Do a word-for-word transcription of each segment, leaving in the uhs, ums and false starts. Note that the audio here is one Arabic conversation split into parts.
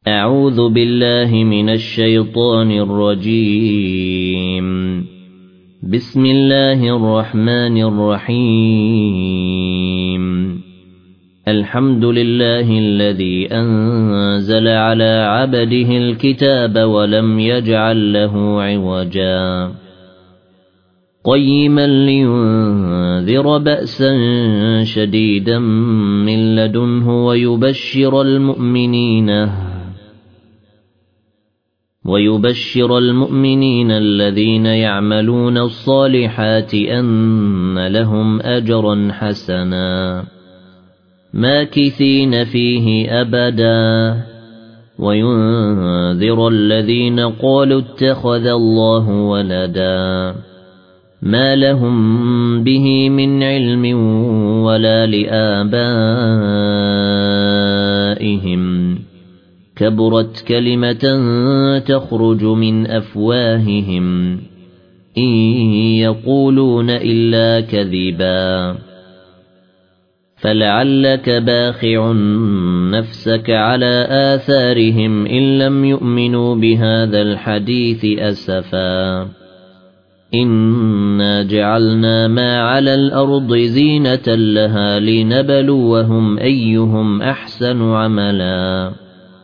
أعوذ بالله من الشيطان الرجيم. بسم الله الرحمن الرحيم. الحمد لله الذي أنزل على عبده الكتاب ولم يجعل له عوجا قيما لينذر بأسا شديدا من لدنه ويبشر المؤمنين ويبشر المؤمنين الذين يعملون الصالحات أن لهم أجرا حسنا ماكثين فيه أبدا وينذر الذين قالوا اتخذ الله ولدا ما لهم به من علم ولا لآبائهم كبرت كلمة تخرج من أفواههم إن يقولون إلا كذبا فلعلك باخع نفسك على آثارهم إن لم يؤمنوا بهذا الحديث أسفا إنا جعلنا ما على الأرض زينة لها لنبلوهم أيهم أحسن عملا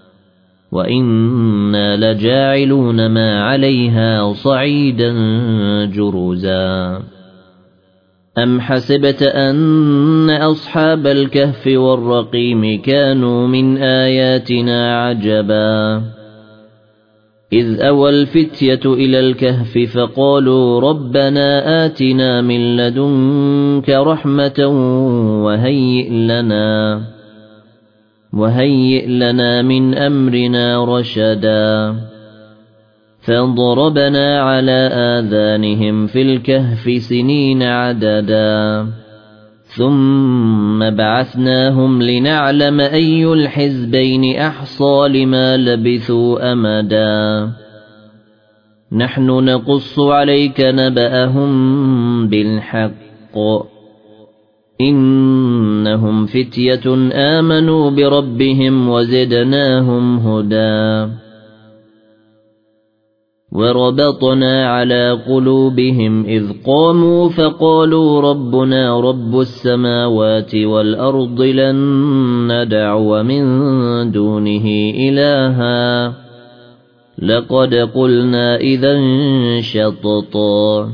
وإنا لجاعلون ما عليها صعيدا جرزا أم حسبت أن أصحاب الكهف والرقيم كانوا من آياتنا عجبا إذ أوى الفتية إلى الكهف فقالوا ربنا آتنا من لدنك رحمة وهيئ لنا وهيئ لنا من أمرنا رشدا فضربنا على آذانهم في الكهف سنين عددا ثم بعثناهم لنعلم أي الحزبين أحصى لما لبثوا أمدا نحن نقص عليك نبأهم بالحق إنهم فتية آمنوا بربهم وزدناهم هدى وربطنا على قلوبهم إذ قاموا فقالوا ربنا رب السماوات والأرض لن ندعو من دونه إلها لقد قلنا إذا شططا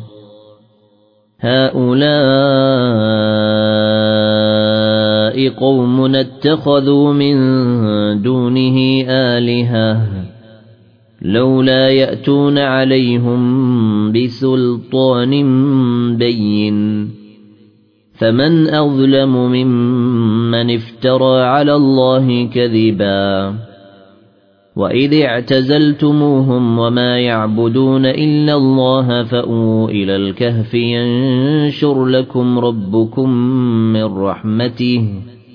هؤلاء قوم اتخذوا من دونه آلهة لولا يأتون عليهم بسلطان بين فمن أظلم ممن افترى على الله كذبا وإذ اعتزلتموهم وما يعبدون إلا الله فأووا إلى الكهف ينشر لكم ربكم من رحمته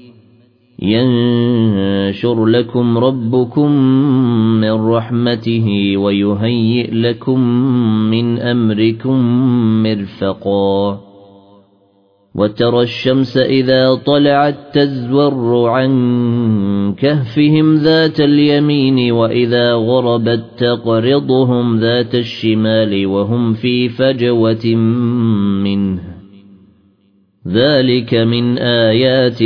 ينشر لكم ربكم من رحمته ويهيئ لكم من أمركم مرفقا وترى الشمس إذا طلعت تزور عن كهفهم ذات اليمين وإذا غربت تقرضهم ذات الشمال وهم في فجوة منه ذلك من آيات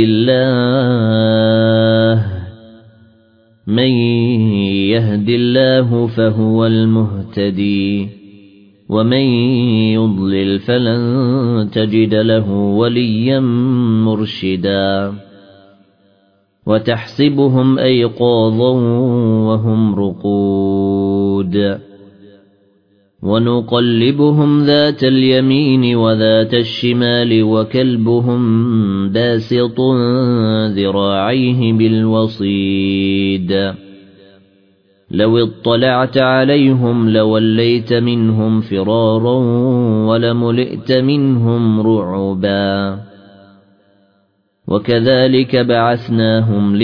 الله من يهد الله فهو المهتدي ومن يضلل فلن تجد له وليا مرشدا وتحسبهم أيقاظا وهم رقود ونقلبهم ذات اليمين وذات الشمال وكلبهم باسط ذراعيه بالوصيد لو اطلعت عليهم لوليت منهم فرارا ولملئت منهم رعبا وكذلك بعثناهم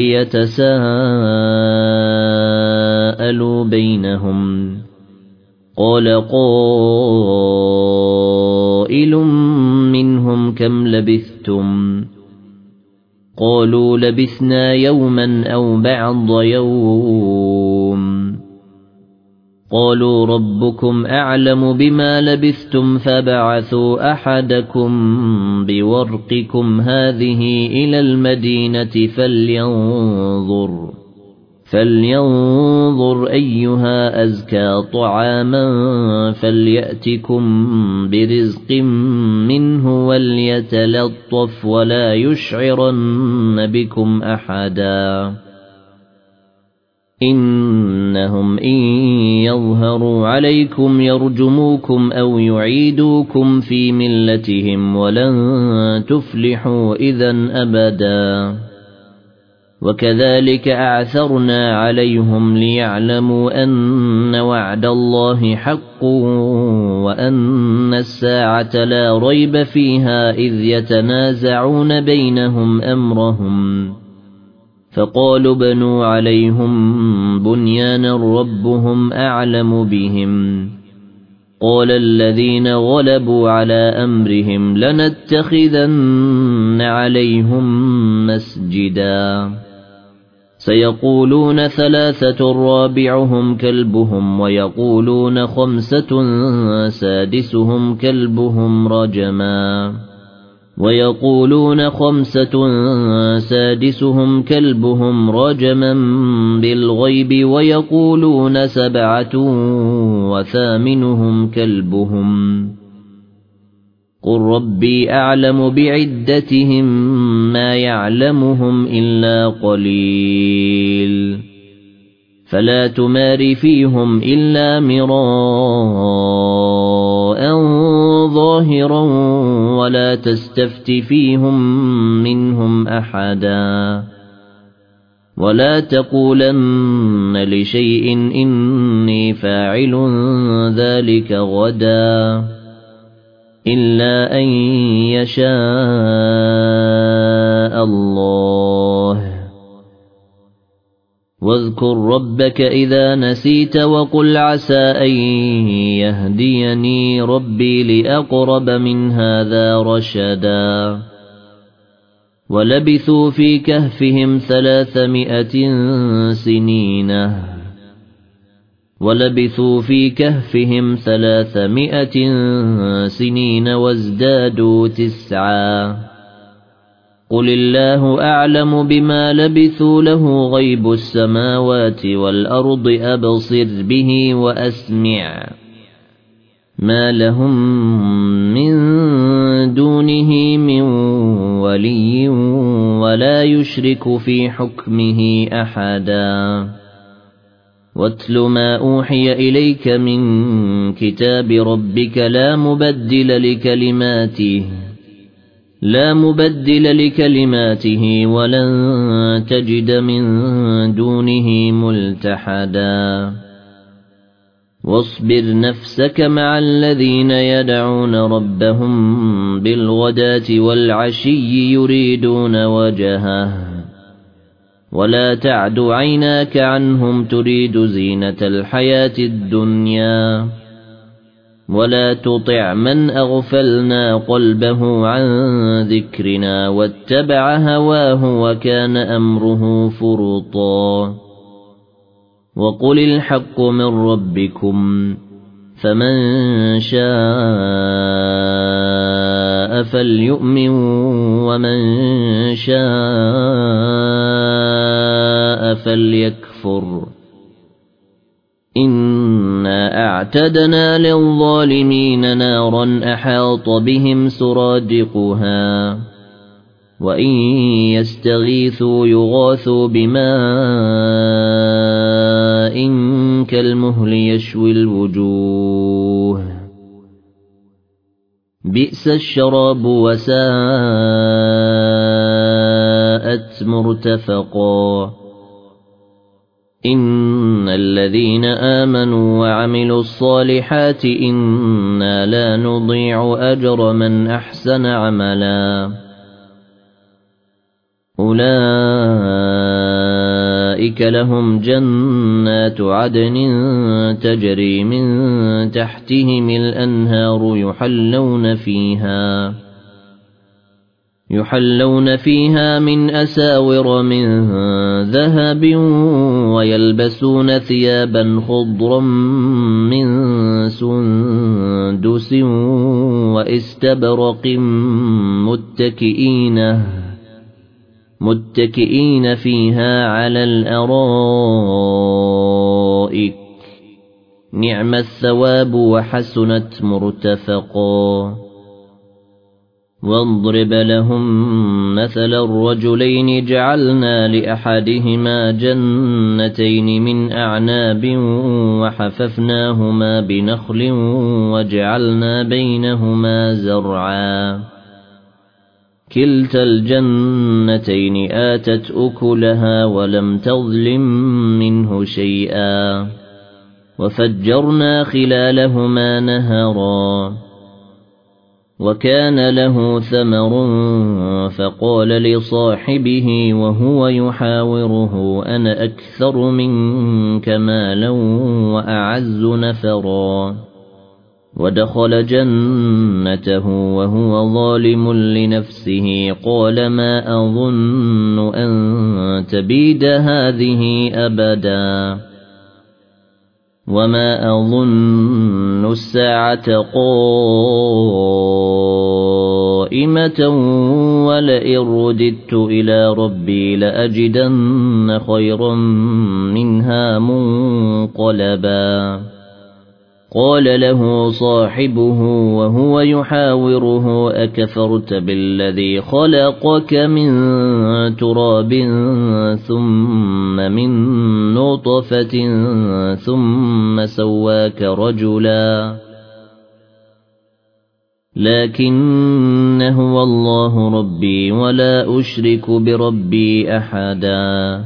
ليتساءلوا بينهم قال قائل منهم كم لبثتم قالوا لبثنا يوما أو بعض يوم قالوا ربكم أعلم بما لبثتم فبعثوا أحدكم بورقكم هذه إلى المدينة فلينظر فلينظر أيها أزكى طعاما فليأتكم برزق منه وليتلطف ولا يشعرن بكم أحدا إنهم إن يظهروا عليكم يرجموكم أو يعيدوكم في ملتهم ولن تفلحوا إذن أبدا وكذلك أعثرنا عليهم ليعلموا أن وعد الله حق وأن الساعة لا ريب فيها إذ يتنازعون بينهم أمرهم فقالوا بنوا عليهم بنيانا ربهم أعلم بهم قال الذين غلبوا على أمرهم لنتخذن عليهم مسجدا سيقولون ثلاثة رابعهم كلبهم ويقولون خمسة سادسهم كلبهم رجما ويقولون خمسة سادسهم كلبهم رجما بالغيب ويقولون سبعة وثامنهم كلبهم قل ربي أعلم بعدتهم ما يعلمهم إلا قليل فلا تمار فيهم إلا مراء ظاهرا ولا تستفت فيهم منهم أحدا ولا تقولن لشيء إني فاعل ذلك غدا إلا أن يشاء الله واذكر ربك إذا نسيت وقل عسى أن يهديني ربي لأقرب من هذا رشدا ولبثوا في كهفهم ثلاثمائة سنين ولبثوا في كهفهم ثلاثمائة سنين وازدادوا تسعا قل الله أعلم بما لبثوا له غيب السماوات والأرض أبصر به وأسمع ما لهم من دونه من ولي ولا يشرك في حكمه أحدا واتل ما أوحي إليك من كتاب ربك لا مبدل لكلماته لا مبدل لكلماته ولن تجد من دونه ملتحدا واصبر نفسك مع الذين يدعون ربهم بالغداة والعشي يريدون وجهه ولا تعد عيناك عنهم تريد زينة الحياة الدنيا ولا تطع من أغفلنا قلبه عن ذكرنا واتبع هواه وكان أمره فرطا وقل الحق من ربكم فمن شاء فليؤمن ومن شاء فليكفر إنا أعتدنا للظالمين نارا أحاط بهم سرادقها وإن يستغيثوا يغاثوا بماء كالمهل يشوي الوجوه بئس الشراب وساءت مرتفقا إن الذين آمنوا وعملوا الصالحات إنا لا نضيع أجر من أحسن عملا أولئك لهم جنات عدن تجري من تحتهم الأنهار يحلون فيها يحلون فيها من أساور من ذهب ويلبسون ثيابا خضرا من سندس واستبرق متكئين متكئين فيها على الأرائك نعم الثواب وحسنت مرتفقا واضرب لهم مثل الرجلين جعلنا لأحدهما جنتين من أعناب وحففناهما بنخل وجعلنا بينهما زرعا كلتا الجنتين آتت أكلها ولم تظلم منه شيئا وفجرنا خلالهما نهرا وكان له ثمر فقال لصاحبه وهو يحاوره أنا أكثر منك مالا وأعز نفرا ودخل جنته وهو ظالم لنفسه قال ما أظن أن تبيد هذه أبدا وما أظن الساعة قائمة ولئن رددت إلى ربي لأجدن خيرا منها منقلبا قال له صاحبه وهو يحاوره أكفرت بالذي خلقك من تراب ثم من نطفة ثم سواك رجلا لكن هو الله ربي ولا أشرك بربي أحدا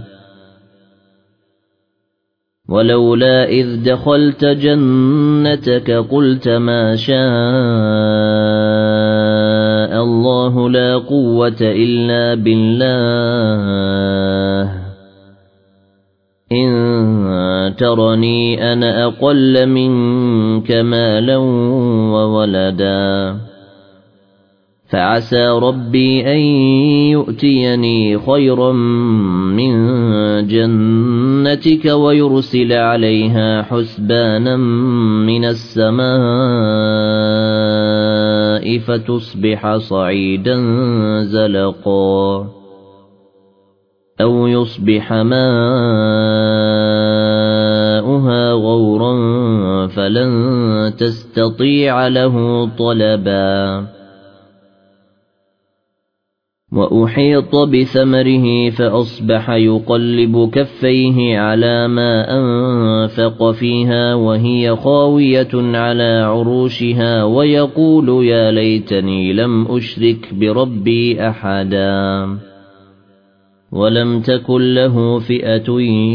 ولولا إذ دخلت جنتك قلت ما شاء الله لا قوة إلا بالله إن ترني أنا أقل منك مالا وولدا فعسى ربي أن يؤتيني خيرا من جنتك ويرسل عليها حسبانا من السماء فتصبح صعيدا زلقا أو يصبح ماؤها غورا فلن تستطيع له طلبا وأحيط بثمره فأصبح يقلب كفيه على ما أنفق فيها وهي خاوية على عروشها ويقول يا ليتني لم أشرك بربي أحدا ولم تكن له فئة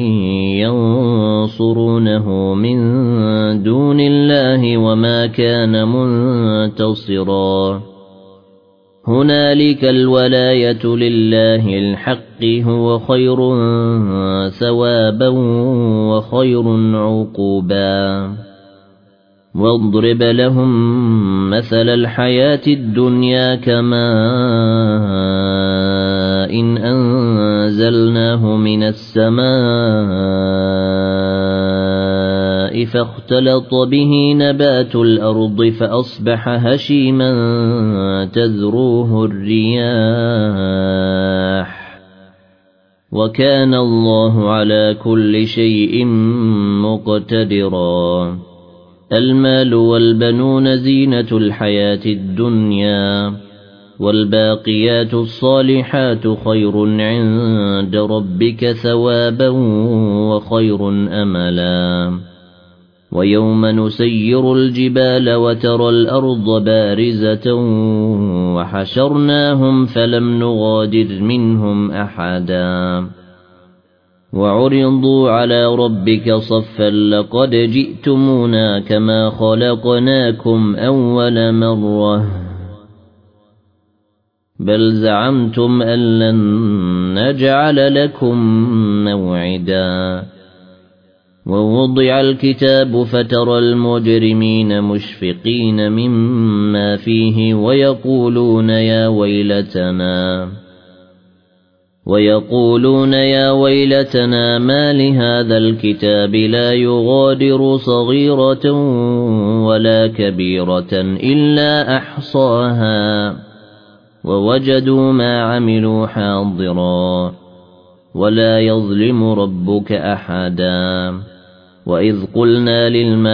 ينصرونه من دون الله وما كان منتصرا هنالك الولاية لله الحق هو خير ثوابا وخير عقوبا واضرب لهم مثل الحياة الدنيا كماء إن أنزلناه من السماء فاختلط به نبات الأرض فأصبح هشيما تذروه الرياح وكان الله على كل شيء مقتدرا المال والبنون زينة الحياة الدنيا والباقيات الصالحات خير عند ربك ثوابا وخير أملا ويوم نسير الجبال وترى الأرض بارزة وحشرناهم فلم نغادر منهم أحدا وعرضوا على ربك صفا لقد جئتمونا كما خلقناكم أول مرة بل زعمتم أن لن نجعل لكم موعدا ووضع الكتاب فترى المجرمين مشفقين مما فيه ويقولون يا ويلتنا ويقولون يا ويلتنا ما لهذا الكتاب لا يغادر صغيرة ولا كبيرة إلا أحصاها ووجدوا ما عملوا حاضرا ولا يظلم ربك أحدا وإذ قلنا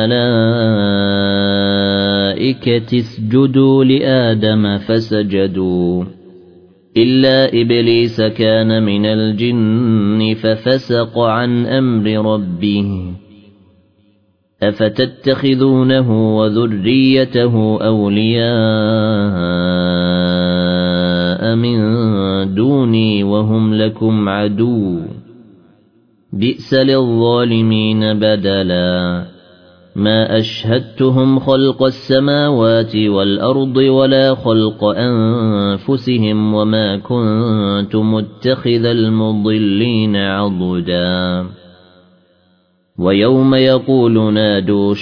للملائكة اسجدوا لآدم فسجدوا إلا إبليس كان من الجن ففسق عن أمر ربه أفتتخذونه وذريته أولياء من دوني وهم لكم عدو بئس للظالمين بدلا ما أشهدتهم خلق السماوات والأرض ولا خلق أنفسهم وما كنت متخذ المضلين عضدا ويوم يقول نادوا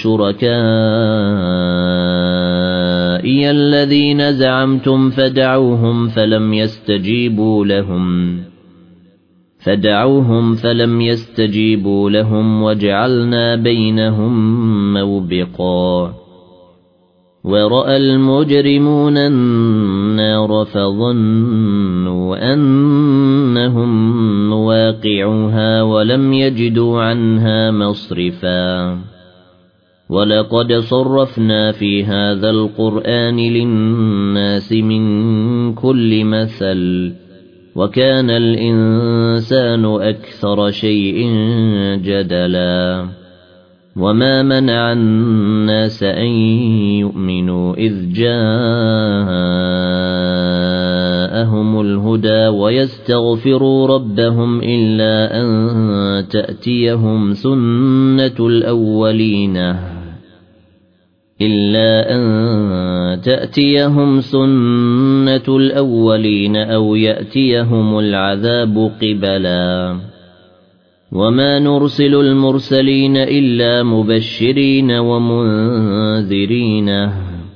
شركائي الذين زعمتم فدعوهم فلم يستجيبوا لهم فدعوهم فلم يستجيبوا لهم وجعلنا بينهم موبقا ورأى المجرمون النار فظنوا أنهم مواقعوها ولم يجدوا عنها مصرفا ولقد صرفنا في هذا القرآن للناس من كل مثل وكان الإنسان أكثر شيء جدلا وما منع الناس أن يؤمنوا إذ جاءهم الهدى ويستغفروا ربهم إلا أن تأتيهم سنة الأولين إلا أن تأتيهم سنة الأولين أو يأتيهم العذاب قبلا وما نرسل المرسلين إلا مبشرين ومنذرين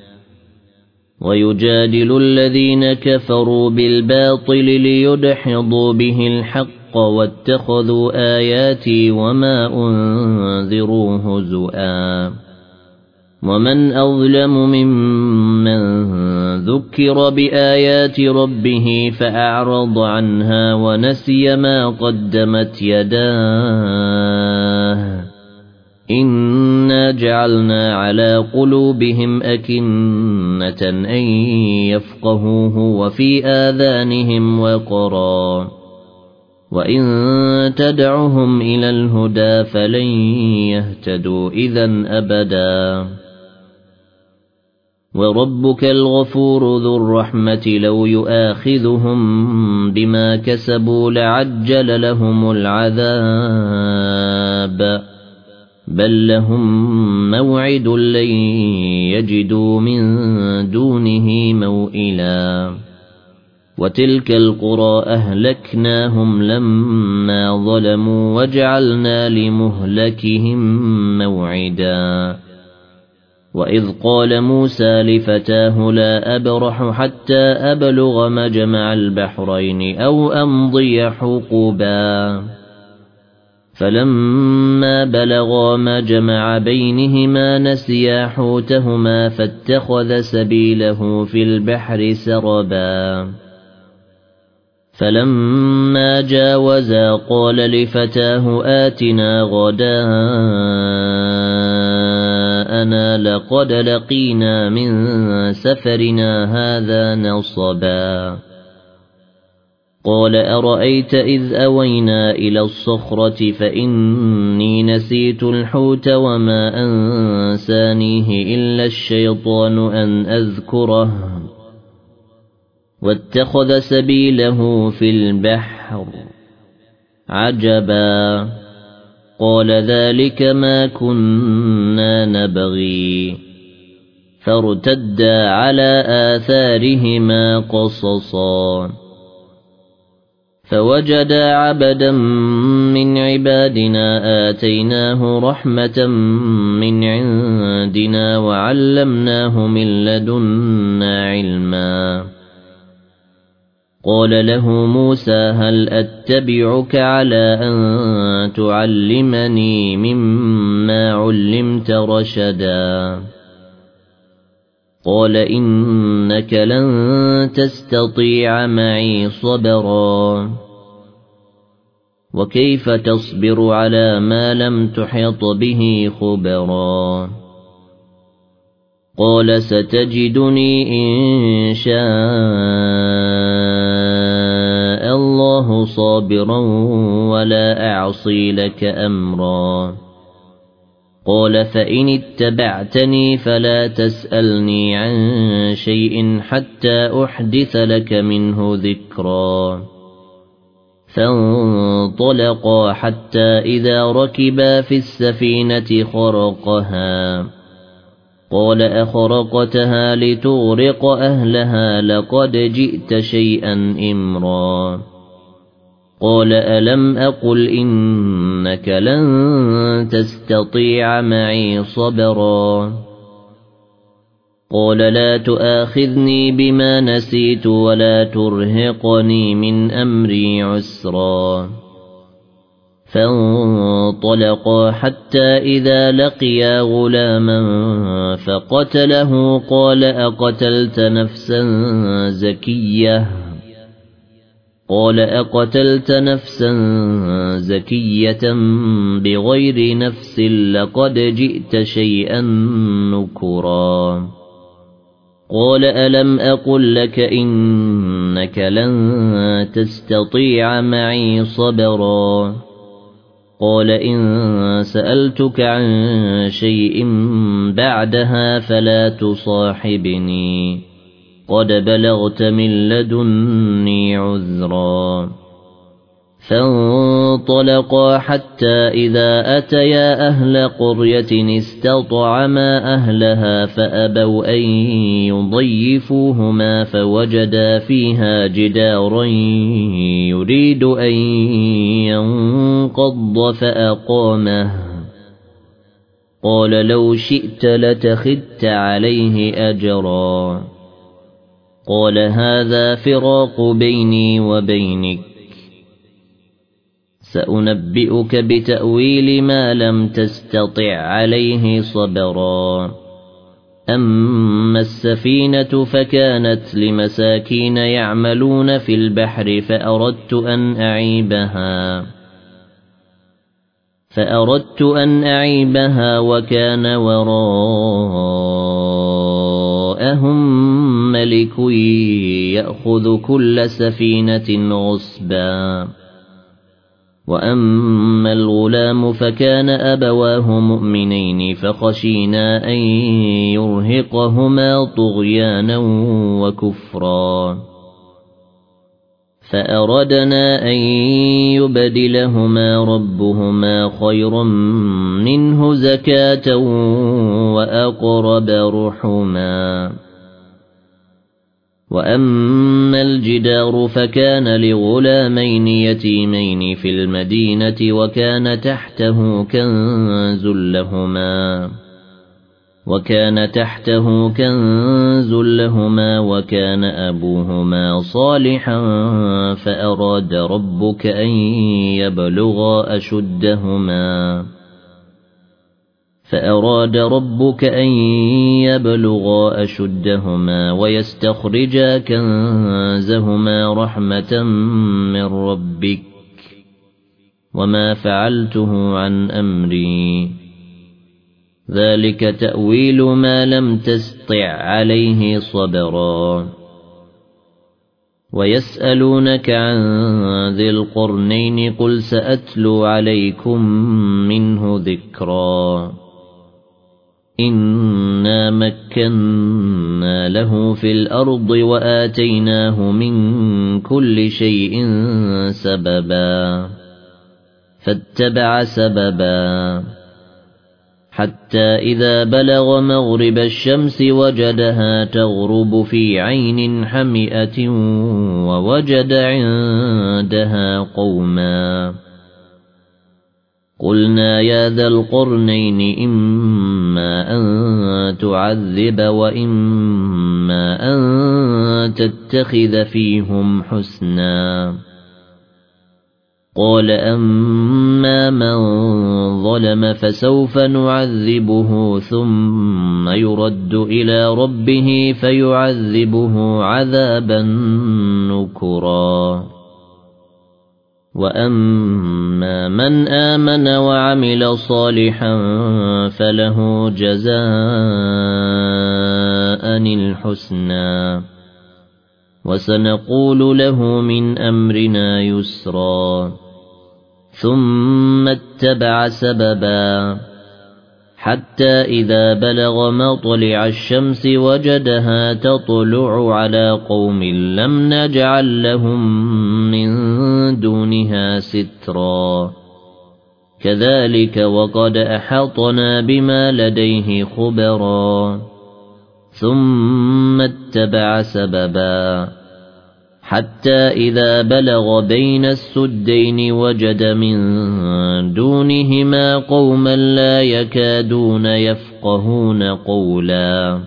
ويجادل الذين كفروا بالباطل ليدحضوا به الحق واتخذوا آياتي وما أنذروا هزؤا ومن أظلم ممن ذكر بآيات ربه فأعرض عنها ونسي ما قدمت يداه إنا جعلنا على قلوبهم أكنة أن يفقهوه وفي آذانهم وقرا وإن تدعهم إلى الهدى فلن يهتدوا إذا أبدا وربك الغفور ذو الرحمة لو يؤاخذهم بما كسبوا لعجل لهم العذاب بل لهم موعد لن يجدوا من دونه موئلا وتلك القرى أهلكناهم لما ظلموا وجعلنا لمهلكهم موعدا وإذ قال موسى لفتاه لا أبرح حتى أبلغ مجمع البحرين أو أمضي حقبا فلما بلغا مجمع بينهما نسيا حوتهما فاتخذ سبيله في البحر سربا فلما جاوزا قال لفتاه آتنا غداءنا لقد لقينا من سفرنا هذا نصبا قال أرأيت إذ أوينا إلى الصخرة فإني نسيت الحوت وما أنسانيه إلا الشيطان أن أذكره واتخذ سبيله في البحر عجبا قال ذلك ما كنا نبغي فارتدا على آثارهما قصصا فوجدا عبدا من عبادنا آتيناه رحمة من عندنا وعلمناه من لدنا علما قال له موسى هل أتبعك على أن تعلمني مما علمت رشدا قال إنك لن تستطيع معي صبرا وكيف تصبر على ما لم تحط به خبرا قال ستجدني إن شاء الله صابرا ولا أعصي لك أمرا قال فإن اتبعتني فلا تسألني عن شيء حتى أحدث لك منه ذكرا فانطلقا حتى إذا ركبا في السفينة خرقها قال أخرقتها لتغرق أهلها لقد جئت شيئا إمرا قال ألم أقل إنك لن تستطيع معي صبرا قال لا تؤاخذني بما نسيت ولا ترهقني من أمري عسرا فانطلقا حتى إذا لقيا غلاما فقتله قال أقتلت نفسا زكية قال أقتلت نفسا زكية بغير نفس لقد جئت شيئا نكرا قال ألم أقل لك إنك لن تستطيع معي صبرا قال إن سألتك عن شيء بعدها فلا تصاحبني قد بلغت من لدني عذرا فانطلقا حتى إذا أتيا أهل قرية استطعما أهلها فأبوا أن يضيفوهما فوجدا فيها جدارا يريد أن ينقض فأقامه قال لو شئت لتخذت عليه أجرا قال هذا فراق بيني وبينك سأنبئك بتأويل ما لم تستطع عليه صبرا أما السفينة فكانت لمساكين يعملون في البحر فأردت أن أعيبها فأردت أن أعيبها وكان وراءهم ملك يأخذ كل سفينة غصبا وأما الغلام فكان أبواه مؤمنين فخشينا أن يرهقهما طغيانا وكفرا فأردنا أن يبدلهما ربهما خيرا منه زكاة وأقرب رحما وأما الجدار فكان لغلامين يتيمين في المدينة وكان تحته كنز لهما وكان تحته كنز لهما وكان أبوهما صالحا فأراد ربك أن يبلغا أشدهما فأراد ربك أن يبلغا أشدهما ويستخرجا كنزهما رحمة من ربك وما فعلته عن أمري ذلك تأويل ما لم تستطع عليه صبرا ويسألونك عن ذي القرنين قل سأتلو عليكم منه ذكرا إنا مكنا له في الأرض وآتيناه من كل شيء سببا فاتبع سببا حتى إذا بلغ مغرب الشمس وجدها تغرب في عين حمئة ووجد عندها قوما قلنا يا ذا القرنين إما أن تعذب وإما أن تتخذ فيهم حسنا قال أما من ظلم فسوف نعذبه ثم يرد إلى ربه فيعذبه عذابا نكرا وأما من آمن وعمل صالحا فله جزاء الحسنى وسنقول له من أمرنا يسرا ثم اتبع سببا حتى إذا بلغ مطلع الشمس وجدها تطلع على قوم لم نجعل لهم من دونها سترا كذلك وقد أحطنا بما لديه خبرا ثم اتبع سببا حتى إذا بلغ بين السدين وجد من دونهما قوما لا يكادون يفقهون قولا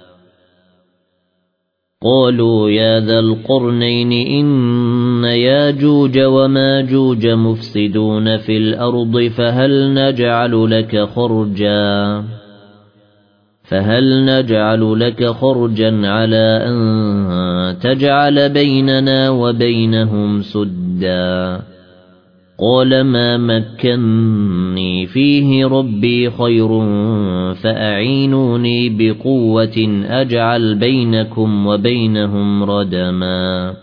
قالوا يا ذا القرنين إن ياجوج وماجوج مفسدون في الأرض فهل نجعل لك خرجا فهل نجعل لك خرجا على أن تجعل بيننا وبينهم سدا قال ما مكنني فيه ربي خير فأعينوني بقوة أجعل بينكم وبينهم ردما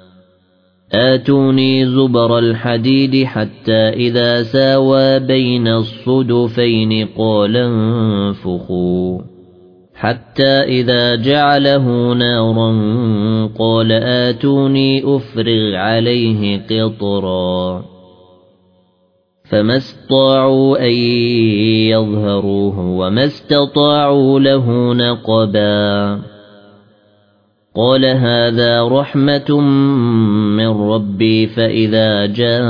آتوني زبر الحديد حتى إذا ساوى بين الصدفين قال انفخوا حتى إذا جعله نارا قال آتوني أفرغ عليه قطرا فما استطاعوا أن يظهروه وما استطاعوا له نقبا قال هذا رحمة من ربي فإذا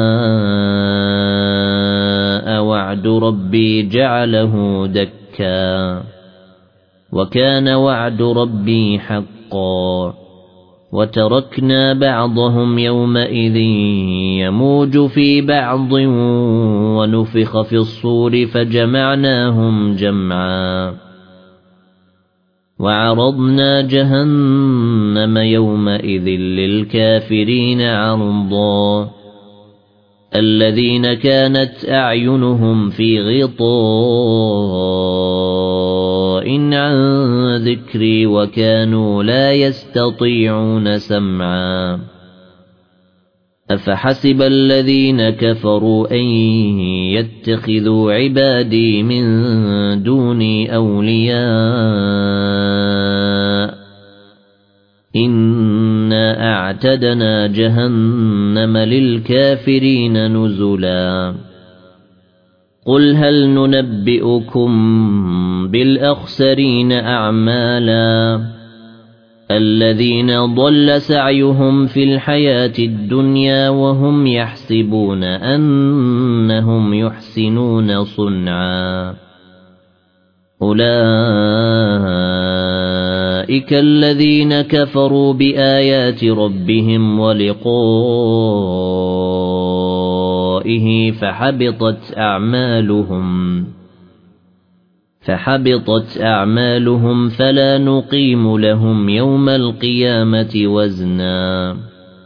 جاء وعد ربي جعله دكا وكان وعد ربي حقا وتركنا بعضهم يومئذ يموج في بعض ونفخ في الصور فجمعناهم جمعا وعرضنا جهنم يومئذ للكافرين عرضا الذين كانت أعينهم في غطاء عن ذكري وكانوا لا يستطيعون سمعا أفحسب الذين كفروا أن يتخذوا عبادي من دوني أولياء إنا أعتدنا جهنم للكافرين نزلا قل هل ننبئكم بالأخسرين أعمالا الذين ضل سعيهم في الحياة الدنيا وهم يحسبون أنهم يحسنون صنعا أولئك الذين كفروا بآيات ربهم ولقائه فحبطت أعمالهم فحبطت أعمالهم فلا نقيم لهم يوم القيامة وزنا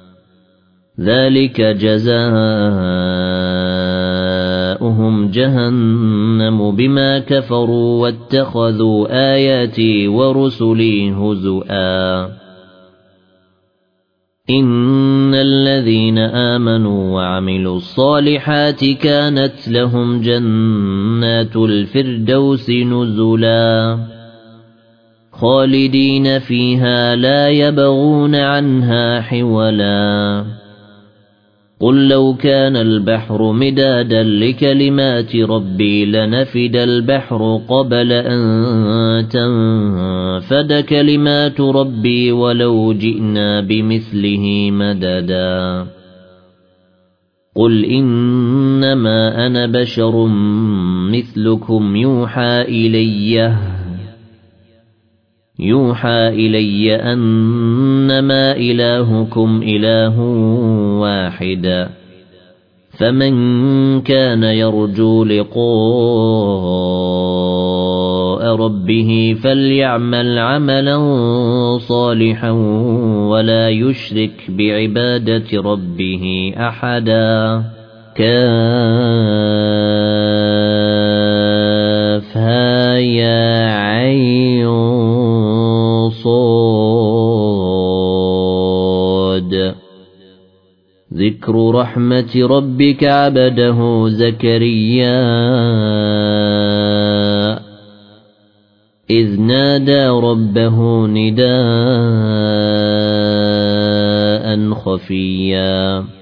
ذلك جزاؤهم جهنم بما كفروا واتخذوا آياتي ورسلي هزؤا إن الذين آمنوا وعملوا الصالحات كانت لهم جنات الفردوس نزلا خالدين فيها لا يبغون عنها حولا قل لو كان البحر مدادا لكلمات ربي لنفد البحر قبل أن تنفد كلمات ربي ولو جئنا بمثله مددا قل إنما أنا بشر مثلكم يوحى إلي يوحى إلي أنما إلهكم إله واحد فمن كان يرجو لقاء ربه فليعمل عملا صالحا ولا يشرك بعبادة ربه أحدا كافها يا عين صاد ذكر رحمة ربك عبده زكريا إذ نادى ربه نداء خفيا